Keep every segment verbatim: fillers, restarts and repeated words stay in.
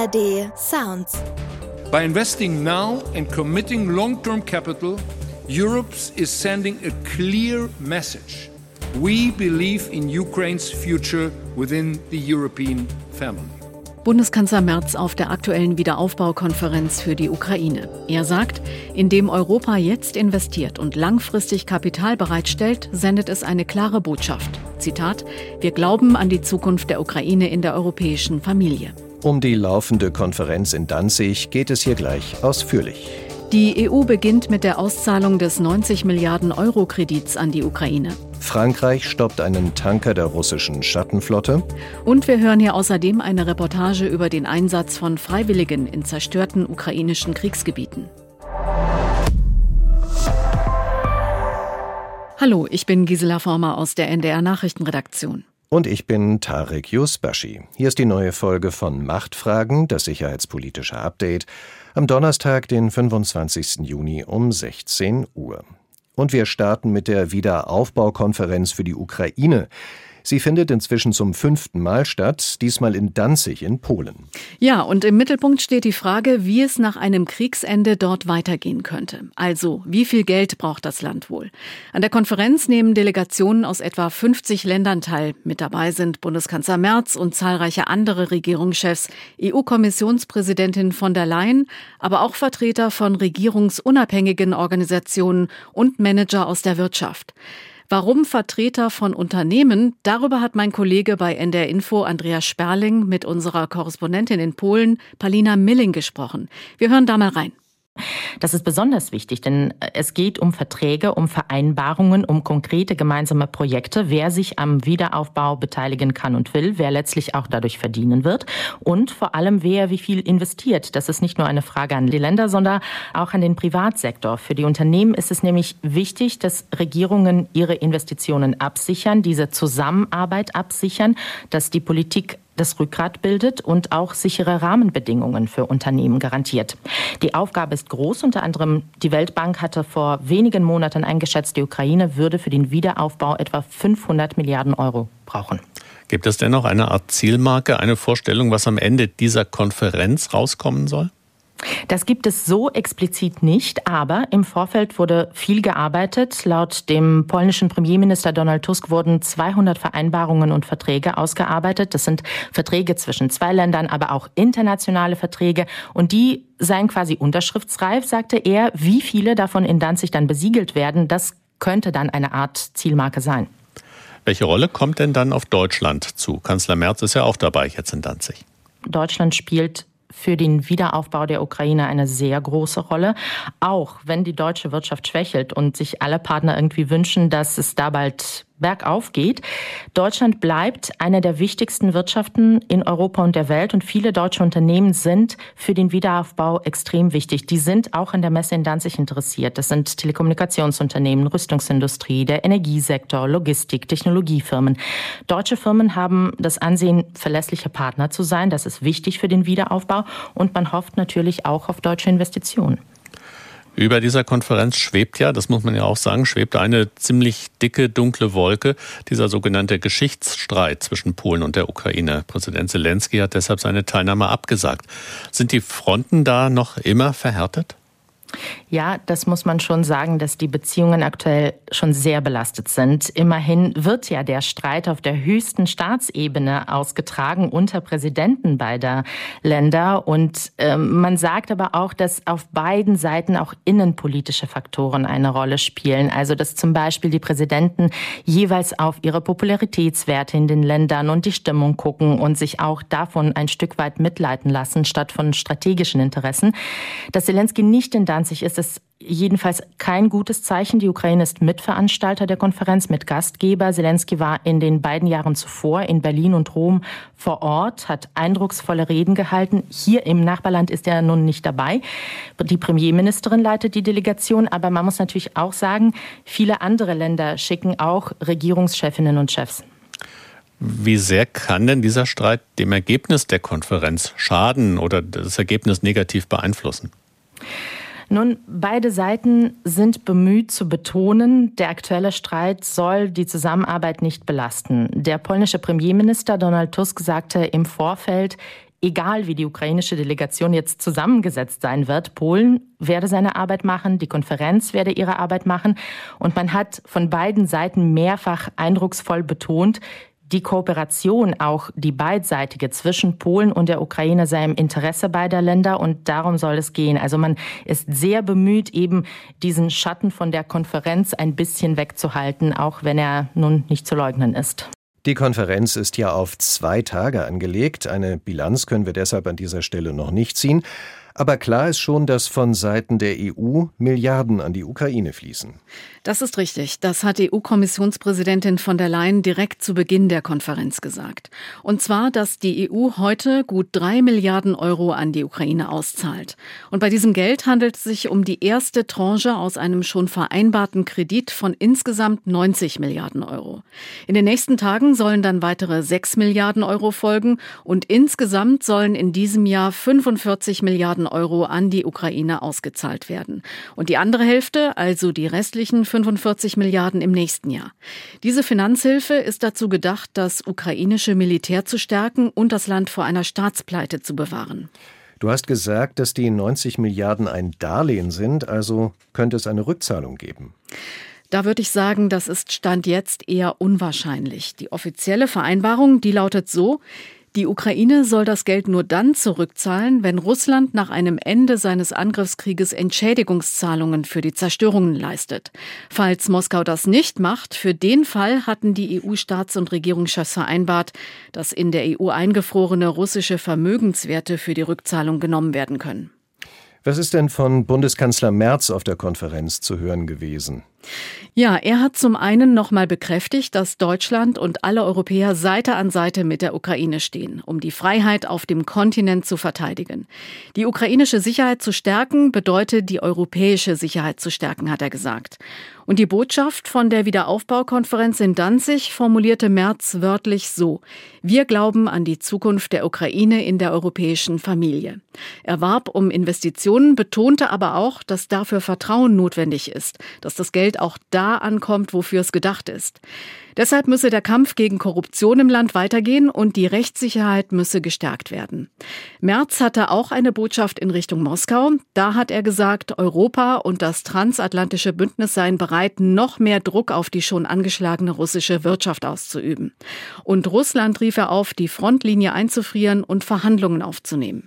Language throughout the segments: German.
A R D Sounds. By investing now and committing long-term capital, Europe is sending a clear message. We believe in Ukraine's future within the European family. Bundeskanzler Merz auf der aktuellen Wiederaufbaukonferenz für die Ukraine. Er sagt, indem Europa jetzt investiert und langfristig Kapital bereitstellt, sendet es eine klare Botschaft. Zitat: Wir glauben an die Zukunft der Ukraine in der europäischen Familie. Um die laufende Konferenz in Danzig geht es hier gleich ausführlich. Die E U beginnt mit der Auszahlung des neunzig Milliarden Euro Kredits an die Ukraine. Frankreich stoppt einen Tanker der russischen Schattenflotte. Und wir hören hier außerdem eine Reportage über den Einsatz von Freiwilligen in zerstörten ukrainischen Kriegsgebieten. Hallo, ich bin Gisela Former aus der N D R Nachrichtenredaktion. Und ich bin Tarek Yusbashi. Hier ist die neue Folge von Machtfragen, das sicherheitspolitische Update, am Donnerstag, den fünfundzwanzigsten Juni um sechzehn Uhr. Und wir starten mit der Wiederaufbaukonferenz für die Ukraine. Sie findet inzwischen zum fünften Mal statt, diesmal in Danzig in Polen. Ja, und im Mittelpunkt steht die Frage, wie es nach einem Kriegsende dort weitergehen könnte. Also, wie viel Geld braucht das Land wohl? An der Konferenz nehmen Delegationen aus etwa fünfzig Ländern teil. Mit dabei sind Bundeskanzler Merz und zahlreiche andere Regierungschefs, E U-Kommissionspräsidentin von der Leyen, aber auch Vertreter von regierungsunabhängigen Organisationen und Manager aus der Wirtschaft. Warum Vertreter von Unternehmen? Darüber hat mein Kollege bei N D R Info, Andreas Sperling, mit unserer Korrespondentin in Polen, Palina Milling, gesprochen. Wir hören da mal rein. Das ist besonders wichtig, denn es geht um Verträge, um Vereinbarungen, um konkrete gemeinsame Projekte, wer sich am Wiederaufbau beteiligen kann und will, wer letztlich auch dadurch verdienen wird und vor allem, wer wie viel investiert. Das ist nicht nur eine Frage an die Länder, sondern auch an den Privatsektor. Für die Unternehmen ist es nämlich wichtig, dass Regierungen ihre Investitionen absichern, diese Zusammenarbeit absichern, dass die Politik das Rückgrat bildet und auch sichere Rahmenbedingungen für Unternehmen garantiert. Die Aufgabe ist groß. Unter anderem die Weltbank hatte vor wenigen Monaten eingeschätzt, die Ukraine würde für den Wiederaufbau etwa fünfhundert Milliarden Euro brauchen. Gibt es denn noch eine Art Zielmarke, eine Vorstellung, was am Ende dieser Konferenz rauskommen soll? Das gibt es so explizit nicht, aber im Vorfeld wurde viel gearbeitet. Laut dem polnischen Premierminister Donald Tusk wurden zweihundert Vereinbarungen und Verträge ausgearbeitet. Das sind Verträge zwischen zwei Ländern, aber auch internationale Verträge. Und die seien quasi unterschriftsreif, sagte er. Wie viele davon in Danzig dann besiegelt werden, das könnte dann eine Art Zielmarke sein. Welche Rolle kommt denn dann auf Deutschland zu? Kanzler Merz ist ja auch dabei jetzt in Danzig. Deutschland spielt für den Wiederaufbau der Ukraine eine sehr große Rolle. Auch wenn die deutsche Wirtschaft schwächelt und sich alle Partner irgendwie wünschen, dass es da bald bergauf geht. Deutschland bleibt eine der wichtigsten Wirtschaften in Europa und der Welt und viele deutsche Unternehmen sind für den Wiederaufbau extrem wichtig. Die sind auch in der Messe in Danzig interessiert. Das sind Telekommunikationsunternehmen, Rüstungsindustrie, der Energiesektor, Logistik, Technologiefirmen. Deutsche Firmen haben das Ansehen, verlässliche Partner zu sein. Das ist wichtig für den Wiederaufbau und man hofft natürlich auch auf deutsche Investitionen. Über dieser Konferenz schwebt ja, das muss man ja auch sagen, schwebt eine ziemlich dicke, dunkle Wolke, dieser sogenannte Geschichtsstreit zwischen Polen und der Ukraine. Präsident Zelensky hat deshalb seine Teilnahme abgesagt. Sind die Fronten da noch immer verhärtet? Ja, das muss man schon sagen, dass die Beziehungen aktuell schon sehr belastet sind. Immerhin wird ja der Streit auf der höchsten Staatsebene ausgetragen unter Präsidenten beider Länder. Und äh, man sagt aber auch, dass auf beiden Seiten auch innenpolitische Faktoren eine Rolle spielen. Also dass zum Beispiel die Präsidenten jeweils auf ihre Popularitätswerte in den Ländern und die Stimmung gucken und sich auch davon ein Stück weit mitleiten lassen, statt von strategischen Interessen. Dass Zelensky nicht in Danzig ist es jedenfalls kein gutes Zeichen. Die Ukraine ist Mitveranstalter der Konferenz, Mitgastgeber. Zelensky war in den beiden Jahren zuvor in Berlin und Rom vor Ort, hat eindrucksvolle Reden gehalten. Hier im Nachbarland ist er nun nicht dabei. Die Premierministerin leitet die Delegation, aber man muss natürlich auch sagen, viele andere Länder schicken auch Regierungschefinnen und Chefs. Wie sehr kann denn dieser Streit dem Ergebnis der Konferenz schaden oder das Ergebnis negativ beeinflussen? Nun, beide Seiten sind bemüht zu betonen, der aktuelle Streit soll die Zusammenarbeit nicht belasten. Der polnische Premierminister Donald Tusk sagte im Vorfeld, egal wie die ukrainische Delegation jetzt zusammengesetzt sein wird, Polen werde seine Arbeit machen, die Konferenz werde ihre Arbeit machen. Und man hat von beiden Seiten mehrfach eindrucksvoll betont, die Kooperation, auch die beidseitige zwischen Polen und der Ukraine sei im Interesse beider Länder und darum soll es gehen. Also man ist sehr bemüht, eben diesen Schatten von der Konferenz ein bisschen wegzuhalten, auch wenn er nun nicht zu leugnen ist. Die Konferenz ist ja auf zwei Tage angelegt. Eine Bilanz können wir deshalb an dieser Stelle noch nicht ziehen. Aber klar ist schon, dass von Seiten der E U Milliarden an die Ukraine fließen. Das ist richtig. Das hat E U-Kommissionspräsidentin von der Leyen direkt zu Beginn der Konferenz gesagt. Und zwar, dass die E U heute gut drei Milliarden Euro an die Ukraine auszahlt. Und bei diesem Geld handelt es sich um die erste Tranche aus einem schon vereinbarten Kredit von insgesamt neunzig Milliarden Euro. In den nächsten Tagen sollen dann weitere sechs Milliarden Euro folgen und insgesamt sollen in diesem Jahr fünfundvierzig Milliarden Euro an die Ukraine ausgezahlt werden. Und die andere Hälfte, also die restlichen fünfundvierzig Milliarden im nächsten Jahr. Diese Finanzhilfe ist dazu gedacht, das ukrainische Militär zu stärken und das Land vor einer Staatspleite zu bewahren. Du hast gesagt, dass die neunzig Milliarden ein Darlehen sind, also könnte es eine Rückzahlung geben. Da würde ich sagen, das ist Stand jetzt eher unwahrscheinlich. Die offizielle Vereinbarung, die lautet so: Die Ukraine soll das Geld nur dann zurückzahlen, wenn Russland nach einem Ende seines Angriffskrieges Entschädigungszahlungen für die Zerstörungen leistet. Falls Moskau das nicht macht, für den Fall hatten die E U-Staats- und Regierungschefs vereinbart, dass in der E U eingefrorene russische Vermögenswerte für die Rückzahlung genommen werden können. Was ist denn von Bundeskanzler Merz auf der Konferenz zu hören gewesen? Ja, er hat zum einen nochmal bekräftigt, dass Deutschland und alle Europäer Seite an Seite mit der Ukraine stehen, um die Freiheit auf dem Kontinent zu verteidigen. Die ukrainische Sicherheit zu stärken bedeutet, die europäische Sicherheit zu stärken, hat er gesagt. Und die Botschaft von der Wiederaufbaukonferenz in Danzig formulierte Merz wörtlich so: Wir glauben an die Zukunft der Ukraine in der europäischen Familie. Er warb um Investitionen, betonte aber auch, dass dafür Vertrauen notwendig ist, dass das Geld auch da ankommt, wofür es gedacht ist. Deshalb müsse der Kampf gegen Korruption im Land weitergehen und die Rechtssicherheit müsse gestärkt werden. Merz hatte auch eine Botschaft in Richtung Moskau. Da hat er gesagt, Europa und das transatlantische Bündnis seien bereit, noch mehr Druck auf die schon angeschlagene russische Wirtschaft auszuüben. Und Russland rief er auf, die Frontlinie einzufrieren und Verhandlungen aufzunehmen.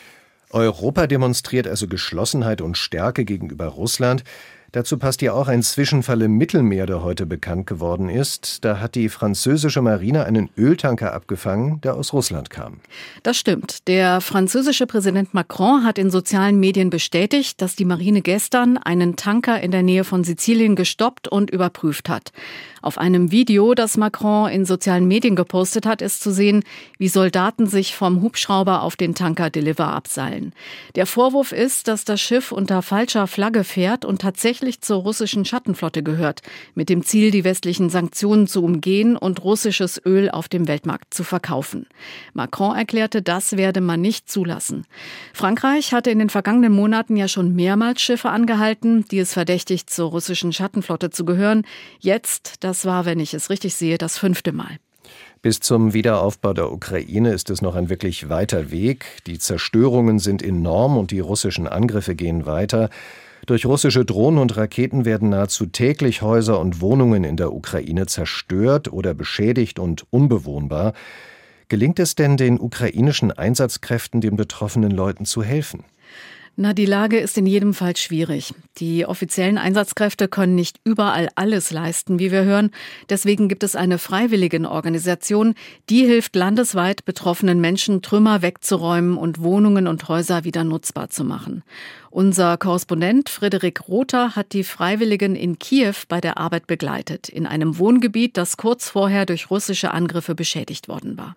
Europa demonstriert also Geschlossenheit und Stärke gegenüber Russland. Dazu passt ja auch ein Zwischenfall im Mittelmeer, der heute bekannt geworden ist. Da hat die französische Marine einen Öltanker abgefangen, der aus Russland kam. Das stimmt. Der französische Präsident Macron hat in sozialen Medien bestätigt, dass die Marine gestern einen Tanker in der Nähe von Sizilien gestoppt und überprüft hat. Auf einem Video, das Macron in sozialen Medien gepostet hat, ist zu sehen, wie Soldaten sich vom Hubschrauber auf den Tanker Deliver abseilen. Der Vorwurf ist, dass das Schiff unter falscher Flagge fährt und tatsächlich zur russischen Schattenflotte gehört, mit dem Ziel, die westlichen Sanktionen zu umgehen und russisches Öl auf dem Weltmarkt zu verkaufen. Macron erklärte, das werde man nicht zulassen. Frankreich hatte in den vergangenen Monaten ja schon mehrmals Schiffe angehalten, die es verdächtigt, zur russischen Schattenflotte zu gehören. Jetzt, das Das war, wenn ich es richtig sehe, das fünfte Mal. Bis zum Wiederaufbau der Ukraine ist es noch ein wirklich weiter Weg. Die Zerstörungen sind enorm und die russischen Angriffe gehen weiter. Durch russische Drohnen und Raketen werden nahezu täglich Häuser und Wohnungen in der Ukraine zerstört oder beschädigt und unbewohnbar. Gelingt es denn den ukrainischen Einsatzkräften, den betroffenen Leuten zu helfen? Na, die Lage ist in jedem Fall schwierig. Die offiziellen Einsatzkräfte können nicht überall alles leisten, wie wir hören. Deswegen gibt es eine Freiwilligenorganisation, die hilft landesweit betroffenen Menschen, Trümmer wegzuräumen und Wohnungen und Häuser wieder nutzbar zu machen. Unser Korrespondent Frederik Rother hat die Freiwilligen in Kiew bei der Arbeit begleitet, in einem Wohngebiet, das kurz vorher durch russische Angriffe beschädigt worden war.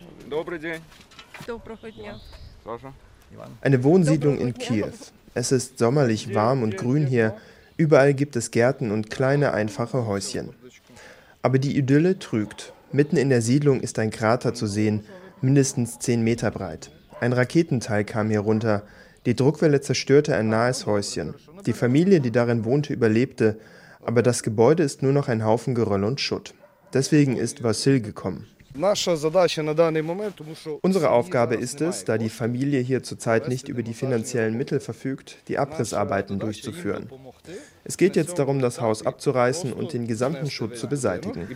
Eine Wohnsiedlung in Kiew. Es ist sommerlich warm und grün hier. Überall gibt es Gärten und kleine, einfache Häuschen. Aber die Idylle trügt. Mitten in der Siedlung ist ein Krater zu sehen, mindestens zehn Meter breit. Ein Raketenteil kam hier runter. Die Druckwelle zerstörte ein nahes Häuschen. Die Familie, die darin wohnte, überlebte, aber das Gebäude ist nur noch ein Haufen Geröll und Schutt. Deswegen ist Vassil gekommen. Unsere Aufgabe ist es, da die Familie hier zurzeit nicht über die finanziellen Mittel verfügt, die Abrissarbeiten durchzuführen. Es geht jetzt darum, das Haus abzureißen und den gesamten Schutt zu beseitigen.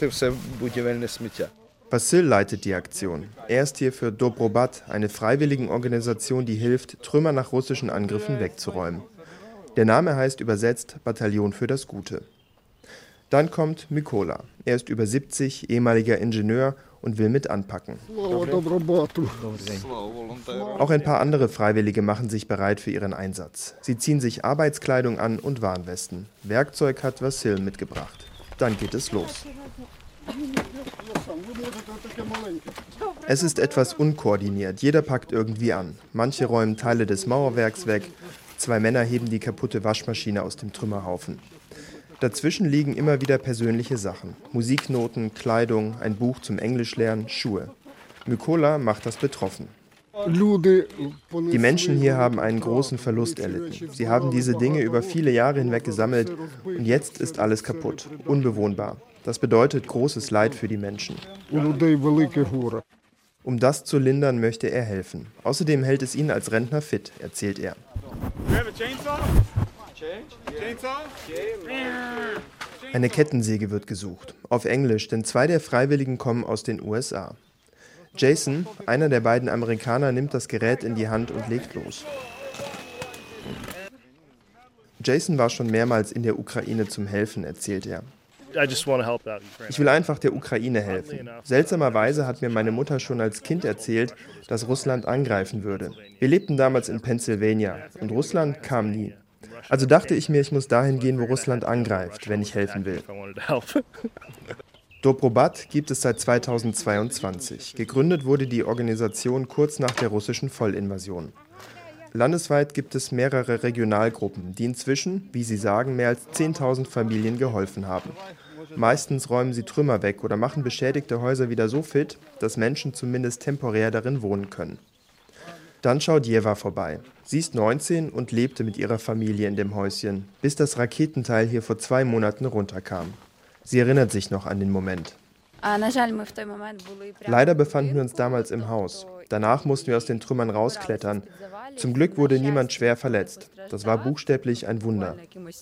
Vassil leitet die Aktion. Er ist hier für Dobrobat, eine Freiwilligenorganisation, die hilft, Trümmer nach russischen Angriffen wegzuräumen. Der Name heißt übersetzt Bataillon für das Gute. Dann kommt Mykola. Er ist über siebzig, ehemaliger Ingenieur und will mit anpacken. Auch ein paar andere Freiwillige machen sich bereit für ihren Einsatz. Sie ziehen sich Arbeitskleidung an und Warnwesten. Werkzeug hat Vassil mitgebracht. Dann geht es los. Es ist etwas unkoordiniert. Jeder packt irgendwie an. Manche räumen Teile des Mauerwerks weg. Zwei Männer heben die kaputte Waschmaschine aus dem Trümmerhaufen. Dazwischen liegen immer wieder persönliche Sachen. Musiknoten, Kleidung, ein Buch zum Englischlernen, Schuhe. Mykola macht das betroffen. Die Menschen hier haben einen großen Verlust erlitten. Sie haben diese Dinge über viele Jahre hinweg gesammelt und jetzt ist alles kaputt, unbewohnbar. Das bedeutet großes Leid für die Menschen. Um das zu lindern, möchte er helfen. Außerdem hält es ihn als Rentner fit, erzählt er. Eine Kettensäge wird gesucht, auf Englisch, denn zwei der Freiwilligen kommen aus den U S A. Jason, einer der beiden Amerikaner, nimmt das Gerät in die Hand und legt los. Jason war schon mehrmals in der Ukraine zum Helfen, erzählt er. Ich will einfach der Ukraine helfen. Seltsamerweise hat mir meine Mutter schon als Kind erzählt, dass Russland angreifen würde. Wir lebten damals in Pennsylvania und Russland kam nie. Also dachte ich mir, ich muss dahin gehen, wo Russland angreift, wenn ich helfen will. Dobrobat gibt es seit zweitausendzweiundzwanzig. Gegründet wurde die Organisation kurz nach der russischen Vollinvasion. Landesweit gibt es mehrere Regionalgruppen, die inzwischen, wie sie sagen, mehr als zehntausend Familien geholfen haben. Meistens räumen sie Trümmer weg oder machen beschädigte Häuser wieder so fit, dass Menschen zumindest temporär darin wohnen können. Dann schaut Jeva vorbei. Sie ist neunzehn und lebte mit ihrer Familie in dem Häuschen, bis das Raketenteil hier vor zwei Monaten runterkam. Sie erinnert sich noch an den Moment. Leider befanden wir uns damals im Haus. Danach mussten wir aus den Trümmern rausklettern. Zum Glück wurde niemand schwer verletzt. Das war buchstäblich ein Wunder.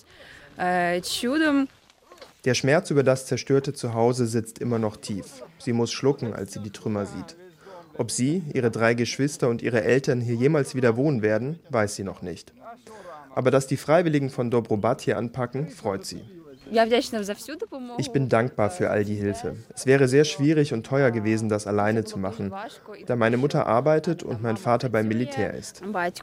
Der Schmerz über das zerstörte Zuhause sitzt immer noch tief. Sie muss schlucken, als sie die Trümmer sieht. Ob sie, ihre drei Geschwister und ihre Eltern hier jemals wieder wohnen werden, weiß sie noch nicht. Aber dass die Freiwilligen von Dobrobat hier anpacken, freut sie. Ich bin dankbar für all die Hilfe. Es wäre sehr schwierig und teuer gewesen, das alleine zu machen, da meine Mutter arbeitet und mein Vater beim Militär ist.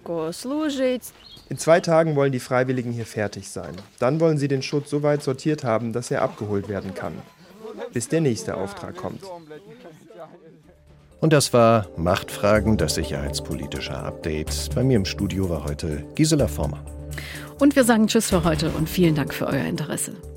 In zwei Tagen wollen die Freiwilligen hier fertig sein. Dann wollen sie den Schutt so weit sortiert haben, dass er abgeholt werden kann, bis der nächste Auftrag kommt. Und das war Machtfragen, das sicherheitspolitische Update. Bei mir im Studio war heute Gisela Former. Und wir sagen Tschüss für heute und vielen Dank für euer Interesse.